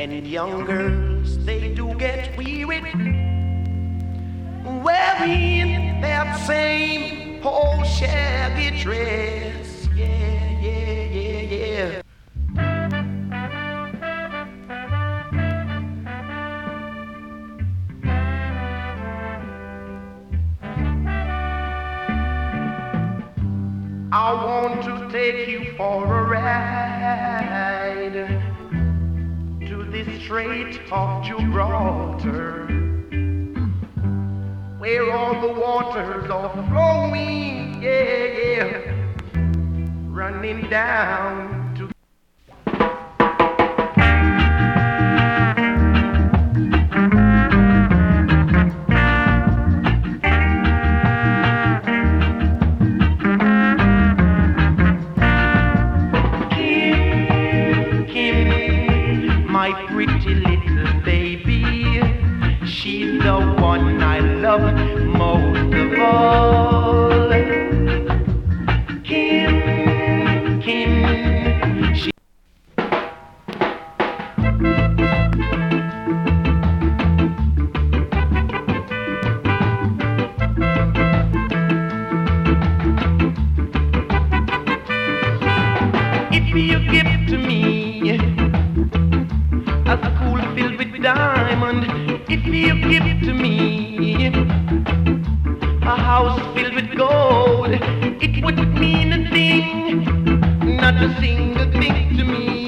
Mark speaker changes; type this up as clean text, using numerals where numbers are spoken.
Speaker 1: And young girls, they do get weary wearing that same old shabby dress. Yeah, yeah, yeah, yeah. I want to take you for a ride to the Strait of Gibraltar, where all the waters are flowing, yeah, yeah, running down to my pretty little baby. She's the one I love most of all. Kim, she if you give to me a school filled with diamond, if you give to me a house filled with gold, it wouldn't mean a thing, not a single thing to me.